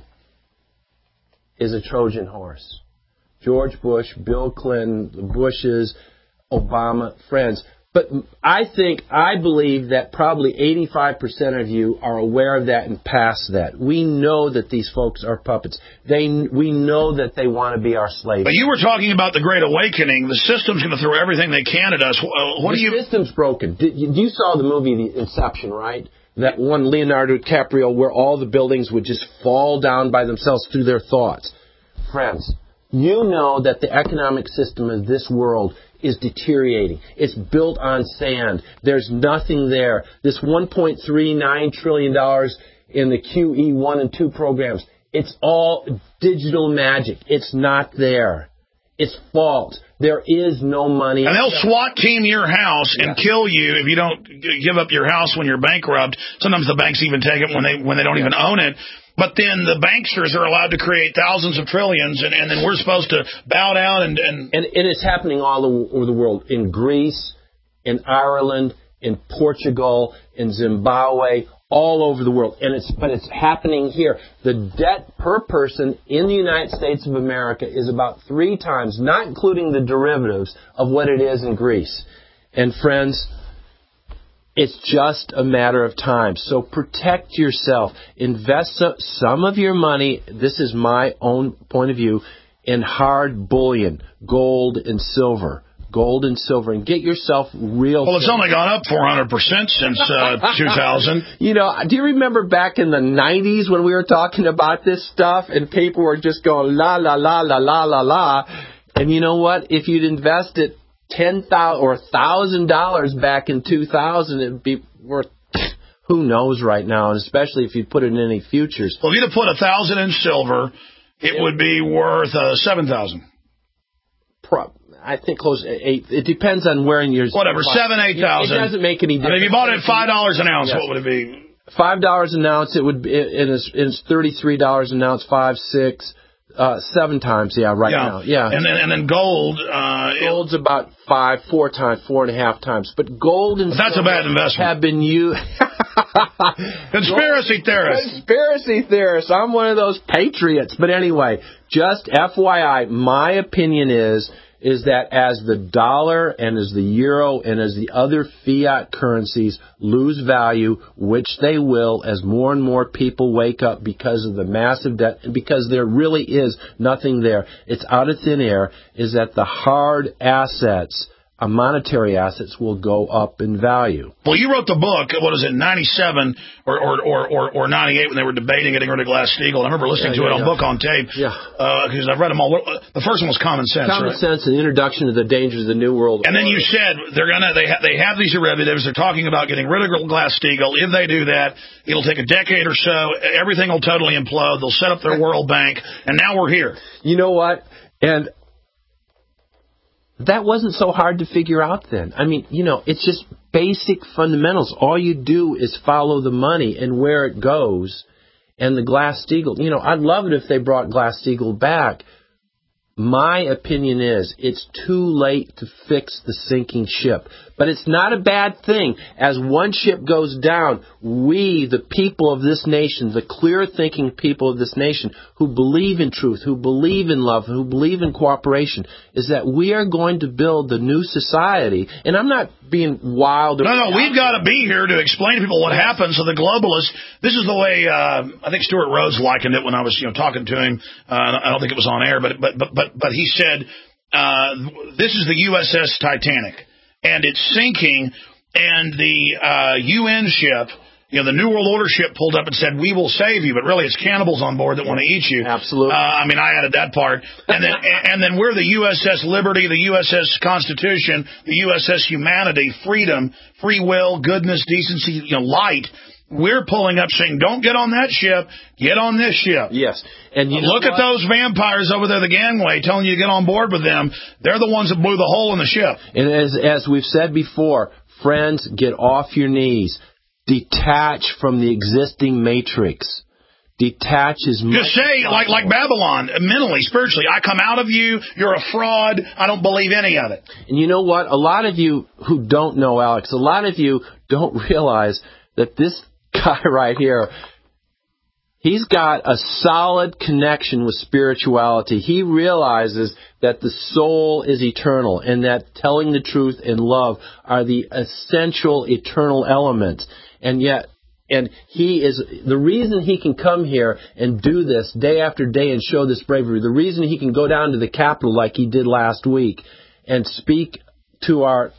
is a Trojan horse. George Bush, Bill Clinton, the Bushes, Obama, friends. But I believe that probably 85% of you are aware of that and past that. We know that these folks are puppets. We know that they want to be our slaves. But you were talking about the Great Awakening. The system's going to throw everything they can at us. The system's broken. You saw the movie The Inception, right? That one, Leonardo DiCaprio, where all the buildings would just fall down by themselves through their thoughts. Friends, you know that the economic system of this world is deteriorating. It's built on sand. There's nothing there. This $1.39 trillion in the QE 1 and 2 programs, it's all digital magic. It's not there. It's false. There is no money. And they'll SWAT team your house and kill you if you don't give up your house when you're bankrupt. Sometimes the banks even take it when they don't even own it. But then the banksters are allowed to create thousands of trillions, and then we're supposed to bow down and it's happening all over the world. In Greece, in Ireland, in Portugal, in Zimbabwe, all over the world. But it's happening here. The debt per person in the United States of America is about 3 times, not including the derivatives, of what it is in Greece. And friends, it's just a matter of time. So protect yourself. Invest some of your money, this is my own point of view, in hard bullion, gold and silver. Gold and silver, and get yourself real. Well, it's only gone up 400% since 2000. You know, do you remember back in the 90s when we were talking about this stuff and people were just going la la la la la la la? And you know what? If you'd invested $10,000 or $1,000 back in 2000, it'd be worth who knows right now, and especially if you put it in any futures. Well, if you'd have put $1,000 in silver, it would be worth $7,000. I think close to 8. It depends on where in your... Whatever, 7,000, 8,000. It doesn't make any difference. I mean, if you bought it at $5 an ounce, what would it be? $5 an ounce, it would be, it's $33 an ounce, 5, 6, 7 times, now. Yeah. And then gold... Gold's about 4 times, 4.5 times. But gold and that's a bad investment. Have been used... Conspiracy theorists. Conspiracy theorists. I'm one of those patriots. But anyway, just FYI, my opinion is that as the dollar and as the euro and as the other fiat currencies lose value, which they will as more and more people wake up because of the massive debt and because there really is nothing there, it's out of thin air, is that the hard assets monetary assets will go up in value. Well, you wrote the book, what is it, 97 or 98 when they were debating getting rid of Glass-Steagall. I remember listening to it on book on tape. Yeah. Because I've read them all. The first one was Common Sense, Common Sense, an introduction to the dangers of the New World Order. And then you said they have these derivatives. They're talking about getting rid of Glass-Steagall. If they do that, it'll take a decade or so. Everything will totally implode. They'll set up their World Bank. And now we're here. You know what? And that wasn't so hard to figure out then. I mean, it's just basic fundamentals. All you do is follow the money and where it goes. And the Glass-Steagall, I'd love it if they brought Glass-Steagall back. My opinion is it's too late to fix the sinking ship. But it's not a bad thing. As one ship goes down, we, the people of this nation, the clear-thinking people of this nation, who believe in truth, who believe in love, who believe in cooperation, is that we are going to build the new society. And I'm not being wild. No, we've got to be here to explain to people what happens to the globalists. This is the way I think Stuart Rhodes likened it when I was talking to him. I don't think it was on air, but he said this is the USS Titanic. And it's sinking, and the UN ship, the New World Order ship pulled up and said, "We will save you," but really it's cannibals on board that want to eat you. Absolutely. I added that part. And then we're the USS Liberty, the USS Constitution, the USS Humanity, freedom, free will, goodness, decency, light. We're pulling up saying, don't get on that ship, get on this ship. Yes. And look at those vampires over there, the gangway, telling you to get on board with them. They're the ones that blew the hole in the ship. And as we've said before, friends, get off your knees. Detach from the existing matrix. Detach is just say, like Babylon, mentally, spiritually, I come out of you, you're a fraud, I don't believe any of it. And you know what? A lot of you who don't know Alex, a lot of you don't realize that this guy right here, he's got a solid connection with spirituality. He realizes that the soul is eternal and that telling the truth and love are the essential eternal elements. And he is the reason he can come here and do this day after day and show this bravery. The reason he can go down to the Capitol like he did last week and speak to our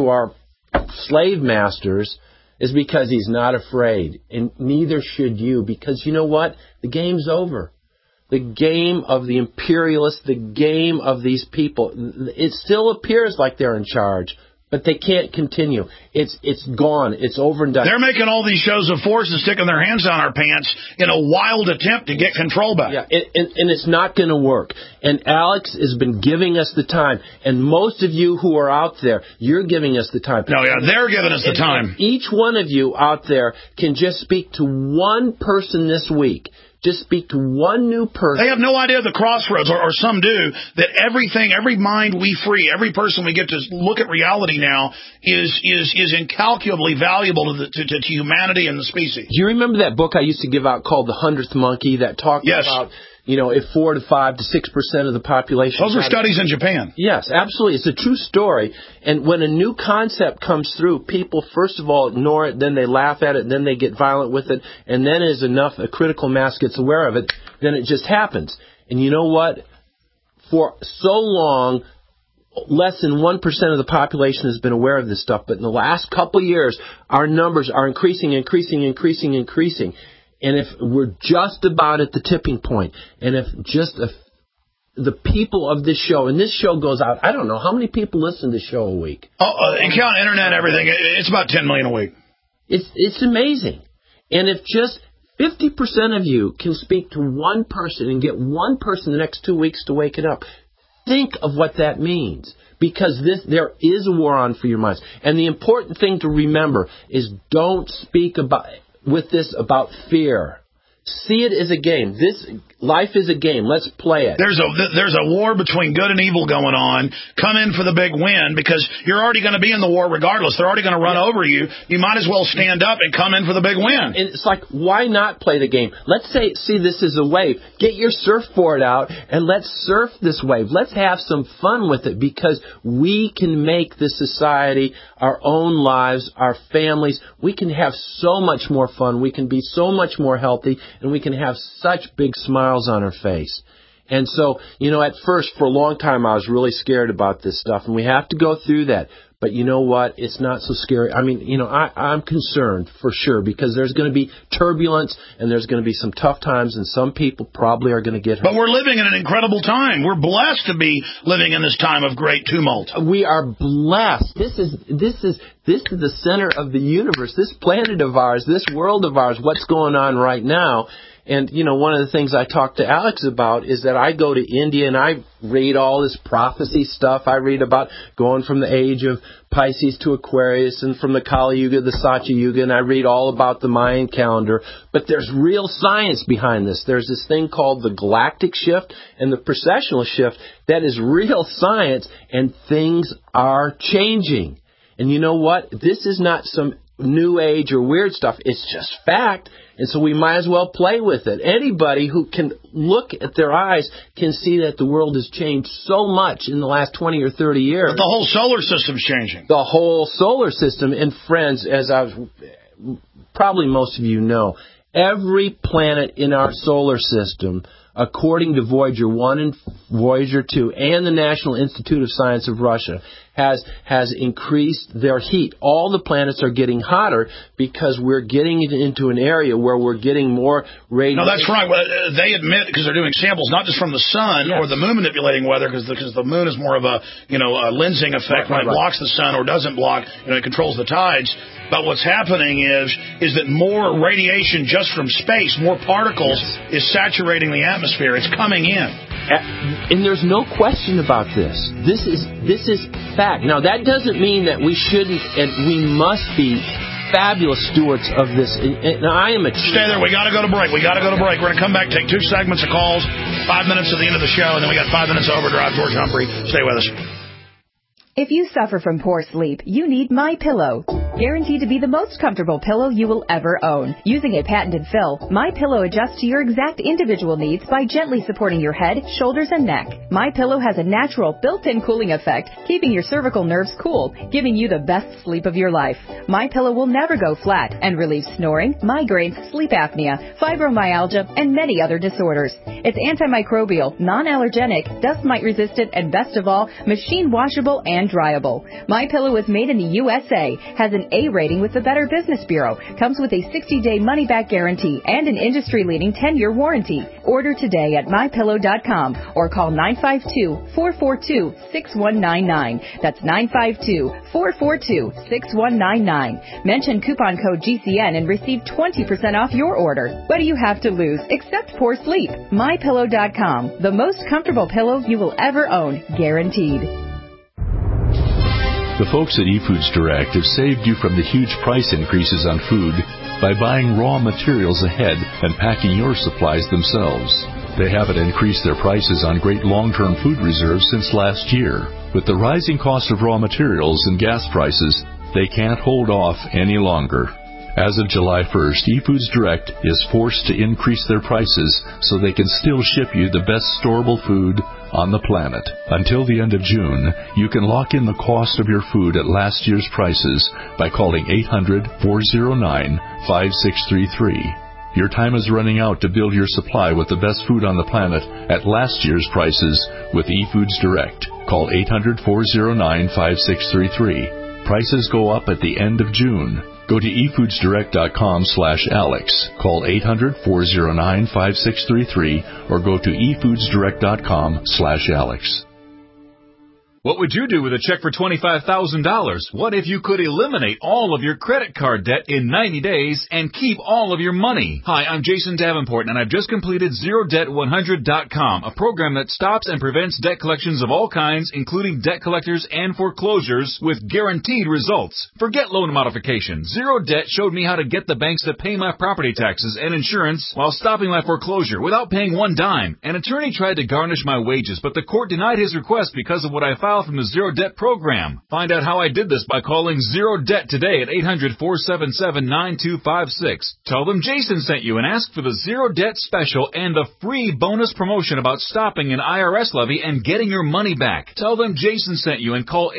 slave masters is because he's not afraid, and neither should you, because you know what? The game's over. The game of the imperialists, the game of these people, it still appears like they're in charge, but they can't continue. It's gone. It's over and done. They're making all these shows of force and sticking their hands down our pants in a wild attempt to get control back. Yeah, and it's not going to work. And Alex has been giving us the time. And most of you who are out there, you're giving us the time. No, yeah, they're giving us the time. Each one of you out there can just speak to one person this week. Just speak to one new person. They have no idea the crossroads, or some do, that every mind we free, every person we get to look at reality now is incalculably valuable to humanity and the species. Do you remember that book I used to give out called The 100th Monkey that talked about, if 4 to 5 to 6% of the population... Those were studies in Japan. Yes, absolutely. It's a true story. And when a new concept comes through, people first of all ignore it, then they laugh at it, then they get violent with it, and then as a critical mass gets aware of it, then it just happens. And you know what? For so long, less than 1% of the population has been aware of this stuff, but in the last couple of years, our numbers are increasing. And if we're just about at the tipping point, and if the people of this show, and this show goes out, I don't know, how many people listen to the show a week? And count internet and everything, it's about 10 million a week. It's amazing. And if just 50% of you can speak to one person and get one person the next 2 weeks to wake it up, think of what that means. Because there is a war on for your minds. And the important thing to remember is don't speak about fear. See it as a game. Life is a game. Let's play it. There's a war between good and evil going on. Come in for the big win because you're already going to be in the war regardless. They're already going to run over you. You might as well stand up and come in for the big win. And it's like, why not play the game? Let's see this as a wave. Get your surfboard out and let's surf this wave. Let's have some fun with it because we can make this society, our own lives, our families. We can have so much more fun. We can be so much more healthy, and we can have such big smiles on our face. And so, at first, for a long time, I was really scared about this stuff, and we have to go through that. But you know what? It's not so scary. I mean, I'm concerned for sure because there's going to be turbulence and there's going to be some tough times and some people probably are going to get hurt. But we're living in an incredible time. We're blessed to be living in this time of great tumult. We are blessed. This is the center of the universe. This planet of ours, this world of ours, what's going on right now. And, one of the things I talk to Alex about is that I go to India and I read all this prophecy stuff. I read about going from the age of Pisces to Aquarius and from the Kali Yuga, the Satya Yuga, and I read all about the Mayan calendar. But there's real science behind this. There's this thing called the galactic shift and the precessional shift. That is real science, and things are changing. And you know what? This is not some new age or weird stuff. It's just fact. And so we might as well play with it. Anybody who can look at their eyes can see that the world has changed so much in the last 20 or 30 years. But the whole solar system's changing. The whole solar system. And friends, as probably most of you know, every planet in our solar system, according to Voyager 1 and Voyager 2 and the National Institute of Science of Russia, has increased their heat. All the planets are getting hotter because we're getting into an area where we're getting more radiation. No, that's right. Well, they admit, because they're doing samples not just from the sun or the moon manipulating weather, because the moon is more of a lensing effect when it blocks the sun or doesn't block. It controls the tides. But what's happening is that more radiation just from space, more particles, is saturating the atmosphere. It's coming in. And there's no question about this. This is fact. Now, that doesn't mean that we shouldn't and we must be fabulous stewards of this. And I am Stay there. We got to go to break. We're going to come back, take 2 segments of calls, 5 minutes at the end of the show, and then we got 5 minutes of Overdrive. George Humphrey. Stay with us. If you suffer from poor sleep, you need MyPillow. Guaranteed to be the most comfortable pillow you will ever own. Using a patented fill, MyPillow adjusts to your exact individual needs by gently supporting your head, shoulders, and neck. MyPillow has a natural built-in cooling effect, keeping your cervical nerves cool, giving you the best sleep of your life. MyPillow will never go flat and relieves snoring, migraines, sleep apnea, fibromyalgia, and many other disorders. It's antimicrobial, non-allergenic, dust mite resistant, and best of all, machine washable and dryable. MyPillow is made in the USA, has an A rating with the Better Business Bureau, comes with a 60-day money-back guarantee and an industry-leading 10-year warranty. Order today at MyPillow.com or call 952-442-6199. That's 952-442-6199. Mention coupon code GCN and receive 20% off your order. What do you have to lose except poor sleep? MyPillow.com, the most comfortable pillow you will ever own, guaranteed. The folks at eFoods Direct have saved you from the huge price increases on food by buying raw materials ahead and packing your supplies themselves. They haven't increased their prices on great long-term food reserves since last year. With the rising cost of raw materials and gas prices, they can't hold off any longer. As of July 1st, eFoods Direct is forced to increase their prices so they can still ship you the best storable food on the planet. Until the end of June, you can lock in the cost of your food at last year's prices by calling 800-409-5633. Your time is running out to build your supply with the best food on the planet at last year's prices with eFoods Direct. Call 800-409-5633. Prices go up at the end of June. Go to efoodsdirect.com/Alex. Call 800-409-5633 or go to efoodsdirect.com/Alex. What would you do with a check for $25,000? What if you could eliminate all of your credit card debt in 90 days and keep all of your money? Hi, I'm Jason Davenport, and I've just completed ZeroDebt100.com, a program that stops and prevents debt collections of all kinds, including debt collectors and foreclosures, with guaranteed results. Forget loan modification. Zero Debt showed me how to get the banks to pay my property taxes and insurance while stopping my foreclosure without paying one dime. An attorney tried to garnish my wages, but the court denied his request because of what I filed trial from the Zero Debt program. Find out how I did this by calling Zero Debt today at 800-477-9256. Tell them Jason sent you and ask for the Zero Debt special and the free bonus promotion about stopping an IRS levy and getting your money back. Tell them Jason sent you and call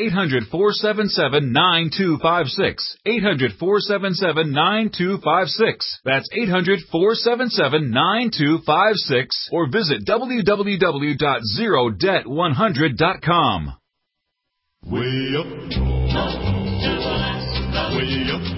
800-477-9256. 800-477-9256. That's 800-477-9256. Or visit www.zerodebt100.com. Way up north, way up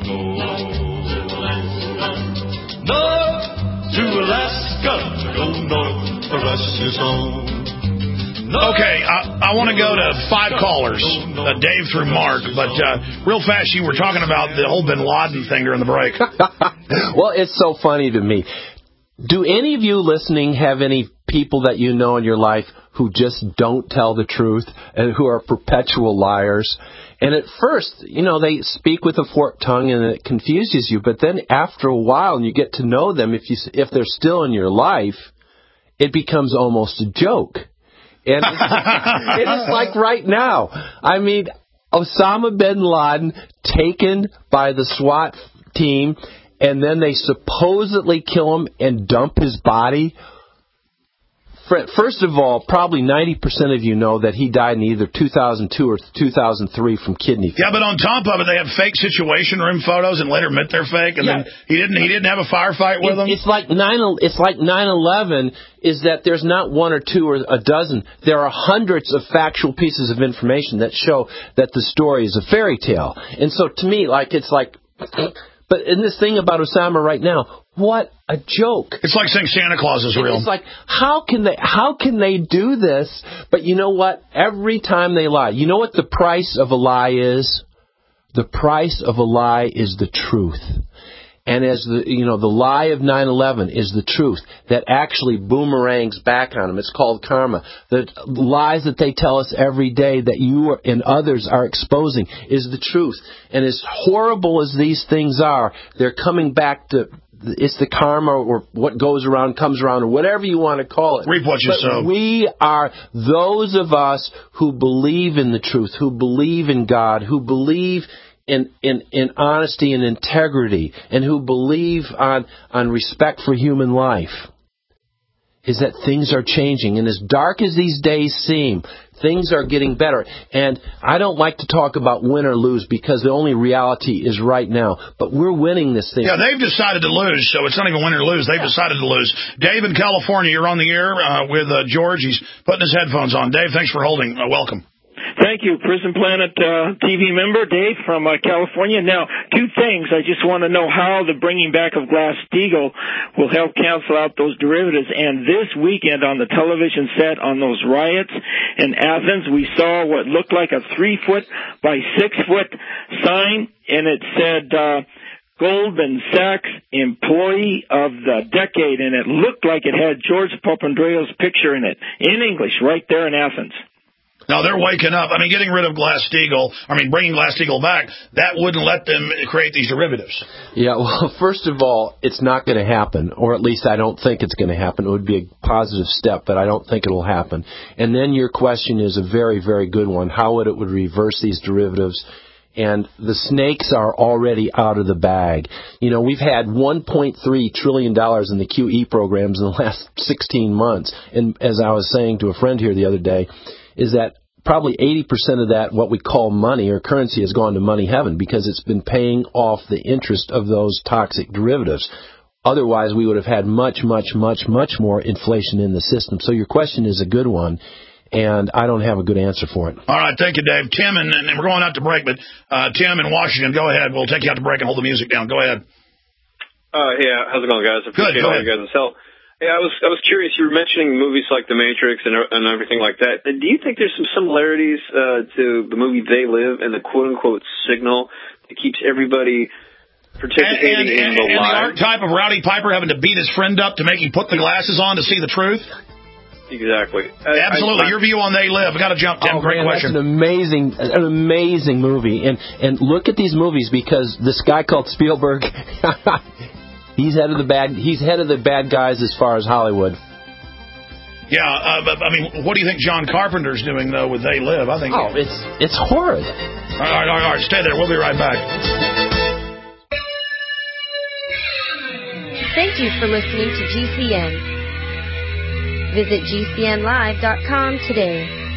north to Alaska, go north, the rush is on. Okay, I want to go to 5 callers, Dave through Mark, but real fast, you were talking about the whole Bin Laden thing during the break. Well, it's so funny to me. Do any of you listening have any people that you know in your life who just don't tell the truth and who are perpetual liars? And at first, they speak with a forked tongue and it confuses you, but then after a while and you get to know them, if they're still in your life, it becomes almost a joke. And it is like right now. I mean, Osama bin Laden taken by the SWAT team, and then they supposedly kill him and dump his body. First of all, probably 90% of you know that he died in either 2002 or 2003 from kidney failure. Yeah, but on top of it, they have fake Situation Room photos and later admit they're fake. And then he didn't have a firefight with them. It's like 9/11 is that there's not one or two or a dozen. There are hundreds of factual pieces of information that show that the story is a fairy tale. And so to me, it's like. But in this thing about Osama right now, what a joke. It's like saying Santa Claus is real. It's like, how can they do this? But you know what? Every time they lie. You know what the price of a lie is? The price of a lie is the truth. And as the lie of 9/11 is the truth that actually boomerangs back on them. It's called karma. The lies that they tell us every day that you and others are exposing is the truth. And as horrible as these things are, they're coming back to. It's the karma or what goes around comes around or whatever you want to call it. Reap what you sow. We are those of us who believe in the truth, who believe in God, who believe in honesty and integrity, and who believe on respect for human life, is that things are changing. And as dark as these days seem, things are getting better. And I don't like to talk about win or lose because the only reality is right now. But we're winning this thing. Yeah, they've decided to lose, so it's not even win or lose. They've decided to lose. Dave in California, you're on the air with George. He's putting his headphones on. Dave, thanks for holding. Welcome. Thank you, Prison Planet TV member, Dave from California. Now, 2 things. I just want to know how the bringing back of Glass-Steagall will help cancel out those derivatives. And this weekend on the television set on those riots in Athens, we saw what looked like a 3-foot by 6-foot sign, and it said Goldman Sachs Employee of the Decade, and it looked like it had George Papandreou's picture in it, in English, right there in Athens. No, they're waking up. I mean, getting rid of Glass-Steagall, bringing Glass-Steagall back, that wouldn't let them create these derivatives. Yeah, well, first of all, it's not going to happen, or at least I don't think it's going to happen. It would be a positive step, but I don't think it will happen. And then your question is a very, very good one. How would it reverse these derivatives? And the snakes are already out of the bag. We've had $1.3 trillion in the QE programs in the last 16 months. And as I was saying to a friend here the other day, is that probably 80% of that, what we call money or currency, has gone to money heaven because it's been paying off the interest of those toxic derivatives. Otherwise, we would have had much, much, much, much more inflation in the system. So your question is a good one, and I don't have a good answer for it. All right, thank you, Dave. Tim, and we're going out to break, but Tim in Washington, go ahead. We'll take you out to break and hold the music down. Go ahead. Yeah, how's it going, guys? I appreciate all you guys' help. Yeah, I was curious. You were mentioning movies like The Matrix and everything like that. Do you think there's some similarities to the movie They Live and the quote-unquote signal that keeps everybody participating in the lie? And the archetype of Rowdy Piper having to beat his friend up to make him put the glasses on to see the truth? Exactly. Absolutely. Your view on They Live. I've got to jump, Tim. Great question. That's an amazing movie. And look at these movies because this guy called Spielberg... He's head of the bad guys as far as Hollywood. Yeah, but, I mean, what do you think John Carpenter's doing, though, with They Live? I think... Oh, it's horrid. All right. Stay there. We'll be right back. Thank you for listening to GCN. Visit GCNlive.com today.